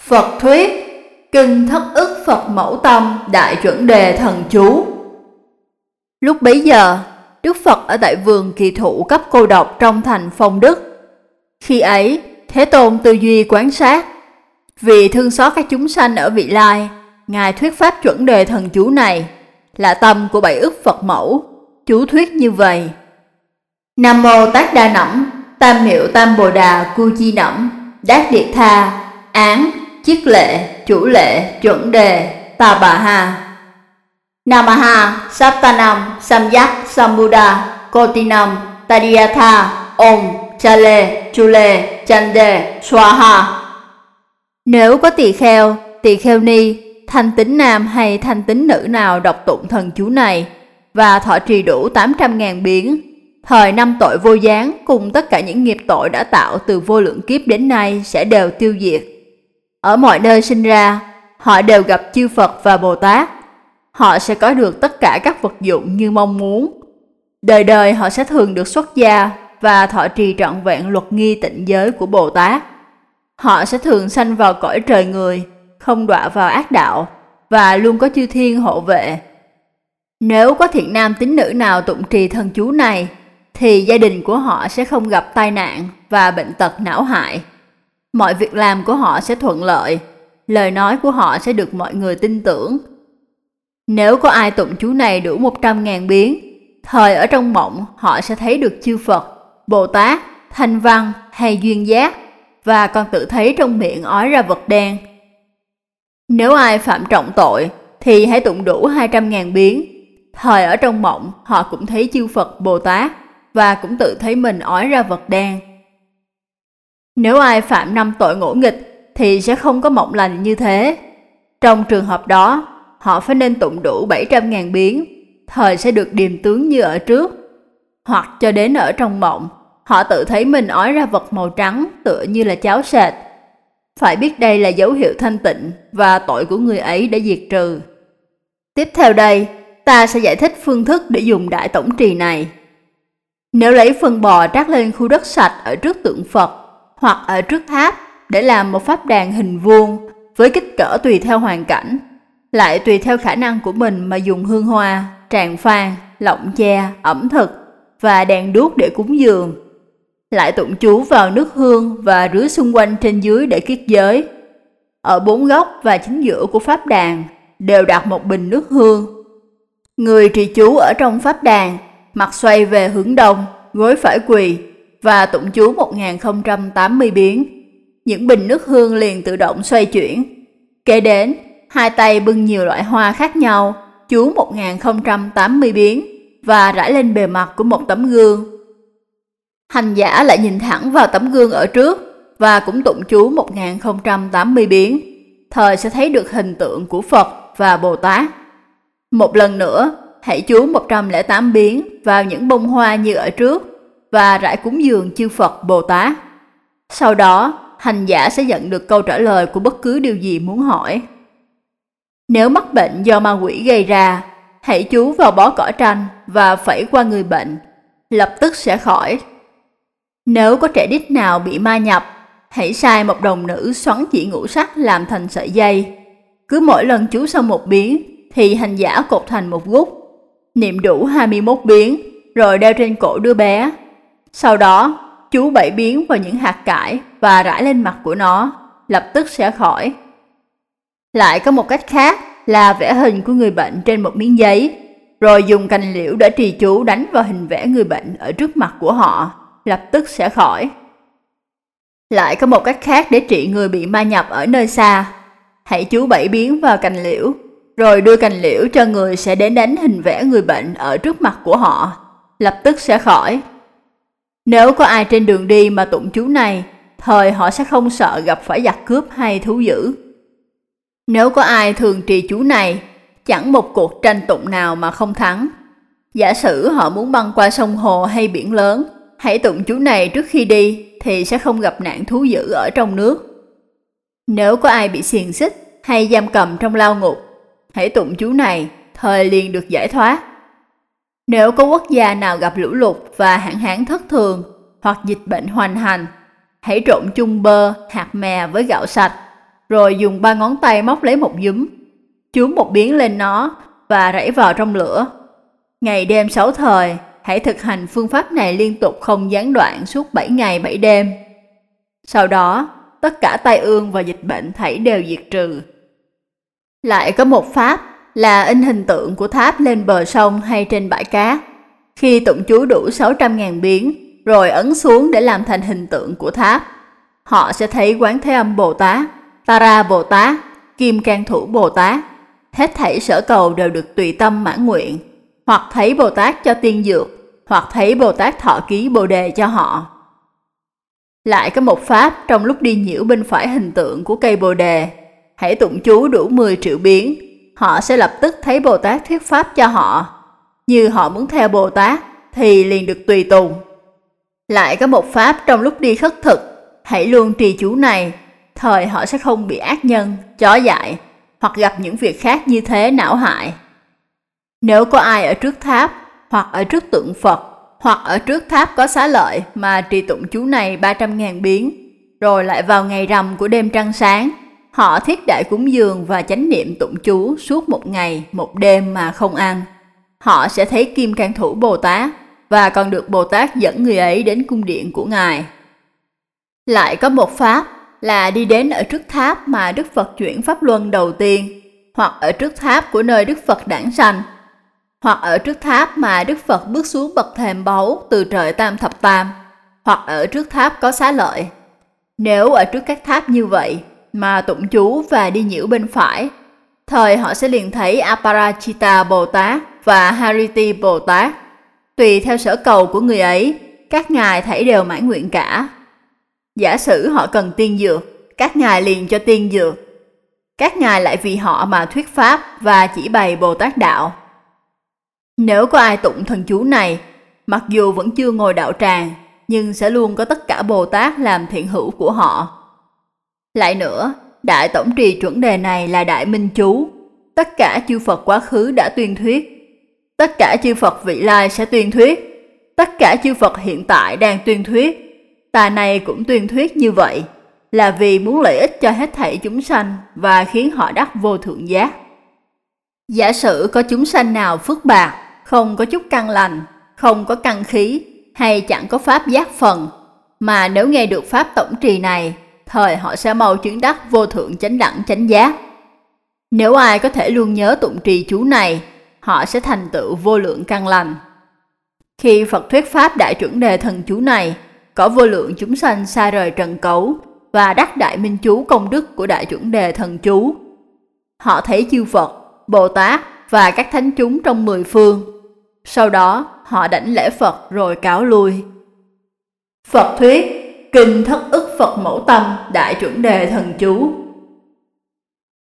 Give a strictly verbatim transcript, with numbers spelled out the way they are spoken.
Phật thuyết, kinh Thất ức Phật Mẫu Tâm Đại Chuẩn Đề Thần Chú. Lúc bấy giờ, Đức Phật ở tại vườn kỳ thụ cấp cô độc trong thành Phong Đức. Khi ấy, Thế Tôn tư duy quán sát. Vì thương xót các chúng sanh ở vị lai, Ngài thuyết pháp chuẩn đề thần chú này, là tâm của bảy ức Phật mẫu. Chú thuyết như vậy: Nam mô Tát Đa Nẵm, Tam Miệu Tam Bồ Đà Cu Chi Nẫm, Đát Điệt Tha, Án, Chiết Lệ, Chủ Lệ, Chuẩn Đề, Tà Bà Ha. Namaha, Sattanam, Samyak, Sambuddha, Kotinam, Tadiyatha, Om, Chale, Chule, Chande, Swaha. Nếu có tỳ kheo, tỳ kheo ni, thanh tín nam hay thanh tín nữ nào đọc tụng thần chú này và thọ trì đủ tám trăm ngàn biến, thời năm tội vô gián cùng tất cả những nghiệp tội đã tạo từ vô lượng kiếp đến nay sẽ đều tiêu diệt. Ở mọi nơi sinh ra, họ đều gặp chư Phật và Bồ Tát. Họ sẽ có được tất cả các vật dụng như mong muốn. Đời đời họ sẽ thường được xuất gia và thọ trì trọn vẹn luật nghi tịnh giới của Bồ Tát. Họ sẽ thường sanh vào cõi trời người, không đọa vào ác đạo, và luôn có chư thiên hộ vệ. Nếu có thiện nam tín nữ nào tụng trì thần chú này, thì gia đình của họ sẽ không gặp tai nạn và bệnh tật não hại. Mọi việc làm của họ sẽ thuận lợi, lời nói của họ sẽ được mọi người tin tưởng. Nếu có ai tụng chú này đủ một trăm ngàn biến, thời ở trong mộng họ sẽ thấy được chư Phật, Bồ Tát, Thanh Văn hay Duyên Giác, và còn tự thấy trong miệng ói ra vật đen. Nếu ai phạm trọng tội, thì hãy tụng đủ hai trăm ngàn biến, thời ở trong mộng họ cũng thấy chư Phật, Bồ Tát, và cũng tự thấy mình ói ra vật đen. Nếu ai phạm năm tội ngỗ nghịch, thì sẽ không có mộng lành như thế. Trong trường hợp đó, họ phải nên tụng đủ bảy trăm ngàn biến, thời sẽ được điềm tướng như ở trước. Hoặc cho đến ở trong mộng, họ tự thấy mình ói ra vật màu trắng tựa như là cháo sệt. Phải biết đây là dấu hiệu thanh tịnh và tội của người ấy đã diệt trừ. Tiếp theo đây, ta sẽ giải thích phương thức để dùng đại tổng trì này. Nếu lấy phân bò trát lên khu đất sạch ở trước tượng Phật hoặc ở trước tháp để làm một pháp đàn hình vuông với kích cỡ tùy theo hoàn cảnh, lại tùy theo khả năng của mình mà dùng hương hoa, tràng phan, lọng che, ẩm thực và đèn đuốc để cúng dường. Lại tụng chú vào nước hương và rưới xung quanh trên dưới để kiết giới. Ở bốn góc và chính giữa của pháp đàn đều đặt một bình nước hương. Người trì chú ở trong pháp đàn, mặt xoay về hướng đông, gối phải quỳ và tụng chú một nghìn không trăm tám mươi biến. Những bình nước hương liền tự động xoay chuyển. Kế đến, hai tay bưng nhiều loại hoa khác nhau, chú một nghìn không trăm tám mươi biến và rải lên bề mặt của một tấm gương. Hành giả lại nhìn thẳng vào tấm gương ở trước và cũng tụng chú một nghìn không trăm tám mươi biến, thời sẽ thấy được hình tượng của Phật và Bồ Tát. Một lần nữa, hãy chú một trăm lẻ tám biến vào những bông hoa như ở trước và rải cúng dường chư Phật, Bồ Tát. Sau đó, hành giả sẽ nhận được câu trả lời của bất cứ điều gì muốn hỏi. Nếu mắc bệnh do ma quỷ gây ra, hãy chú vào bó cỏ tranh và phẩy qua người bệnh, lập tức sẽ khỏi. Nếu có trẻ đít nào bị ma nhập, hãy sai một đồng nữ xoắn chỉ ngũ sắc làm thành sợi dây. Cứ mỗi lần chú xong một biến, thì hành giả cột thành một gút, niệm đủ hai mươi mốt biến, rồi đeo trên cổ đứa bé. Sau đó, chú bảy biến vào những hạt cải và rải lên mặt của nó, lập tức sẽ khỏi. Lại có một cách khác là vẽ hình của người bệnh trên một miếng giấy, rồi dùng cành liễu để trì chú đánh vào hình vẽ người bệnh ở trước mặt của họ, lập tức sẽ khỏi. Lại có một cách khác để trị người bị ma nhập ở nơi xa. Hãy chú bảy biến vào cành liễu, rồi đưa cành liễu cho người sẽ đến đánh hình vẽ người bệnh ở trước mặt của họ, lập tức sẽ khỏi. Nếu có ai trên đường đi mà tụng chú này, thời họ sẽ không sợ gặp phải giặc cướp hay thú dữ. Nếu có ai thường trì chú này, chẳng một cuộc tranh tụng nào mà không thắng. Giả sử họ muốn băng qua sông hồ hay biển lớn, hãy tụng chú này trước khi đi thì sẽ không gặp nạn thú dữ ở trong nước. Nếu có ai bị xiềng xích hay giam cầm trong lao ngục, hãy tụng chú này, thời liền được giải thoát. Nếu có quốc gia nào gặp lũ lụt và hạn hán thất thường hoặc dịch bệnh hoành hành, hãy trộn chung bơ, hạt mè với gạo sạch, rồi dùng ba ngón tay móc lấy một nhúm, chú một biến lên nó và rảy vào trong lửa. Ngày đêm sáu thời, hãy thực hành phương pháp này liên tục không gián đoạn suốt bảy ngày bảy đêm. Sau đó, tất cả tai ương và dịch bệnh thảy đều diệt trừ. Lại có một pháp là in hình tượng của tháp lên bờ sông hay trên bãi cát. Khi tụng chú đủ sáu trăm nghìn biến, rồi ấn xuống để làm thành hình tượng của tháp, họ sẽ thấy Quán Thế Âm Bồ Tát, Tara Bồ Tát, Kim Cang Thủ Bồ Tát. Hết thảy sở cầu đều được tùy tâm mãn nguyện, hoặc thấy Bồ Tát cho tiên dược, hoặc thấy Bồ Tát thọ ký Bồ Đề cho họ. Lại có một pháp trong lúc đi nhiễu bên phải hình tượng của cây Bồ Đề, hãy tụng chú đủ mười triệu biến, họ sẽ lập tức thấy Bồ Tát thuyết pháp cho họ. Như họ muốn theo Bồ Tát thì liền được tùy tùng. Lại có một pháp trong lúc đi khất thực, hãy luôn trì chú này, thời họ sẽ không bị ác nhân, chó dại, hoặc gặp những việc khác như thế não hại. Nếu có ai ở trước tháp, hoặc ở trước tượng Phật, hoặc ở trước tháp có xá lợi mà trì tụng chú này ba trăm ngàn biến, rồi lại vào ngày rằm của đêm trăng sáng, họ thiết đại cúng dường và chánh niệm tụng chú suốt một ngày, một đêm mà không ăn, họ sẽ thấy Kim Cang Thủ Bồ Tát và còn được Bồ Tát dẫn người ấy đến cung điện của Ngài. Lại có một pháp là đi đến ở trước tháp mà Đức Phật chuyển pháp luân đầu tiên, hoặc ở trước tháp của nơi Đức Phật đản sanh, hoặc ở trước tháp mà Đức Phật bước xuống bậc thềm báu từ trời Tam Thập Tam, hoặc ở trước tháp có xá lợi. Nếu ở trước các tháp như vậy mà tụng chú và đi nhiễu bên phải, thời họ sẽ liền thấy Aparajita Bồ Tát và Hariti Bồ Tát. Tùy theo sở cầu của người ấy, các ngài thảy đều mãn nguyện cả. Giả sử họ cần tiên dược, các ngài liền cho tiên dược. Các ngài lại vì họ mà thuyết pháp và chỉ bày Bồ Tát đạo. Nếu có ai tụng thần chú này, mặc dù vẫn chưa ngồi đạo tràng, nhưng sẽ luôn có tất cả Bồ Tát làm thiện hữu của họ. Lại nữa, đại tổng trì chuẩn đề này là đại minh chú. Tất cả chư Phật quá khứ đã tuyên thuyết. Tất cả chư Phật vị lai sẽ tuyên thuyết. Tất cả chư Phật hiện tại đang tuyên thuyết. Tà này cũng tuyên thuyết như vậy, là vì muốn lợi ích cho hết thảy chúng sanh và khiến họ đắc vô thượng giác. Giả sử có chúng sanh nào phước bạc, không có chút căn lành, không có căn khí, hay chẳng có pháp giác phần, mà nếu nghe được pháp tổng trì này, thời họ sẽ mau chứng đắc vô thượng chánh đẳng chánh giác. Nếu ai có thể luôn nhớ tụng trì chú này, họ sẽ thành tựu vô lượng căn lành. Khi Phật thuyết pháp đại chuẩn đề thần chú này, có vô lượng chúng sanh xa rời trần cấu và đắc đại minh chú công đức của đại chuẩn đề thần chú. Họ thấy chư Phật, Bồ Tát và các thánh chúng trong mười phương. Sau đó họ đảnh lễ Phật rồi cáo lui. Phật thuyết Kinh Thất Ức Phật Mẫu Tâm Đại Chuẩn Đề Thần Chú.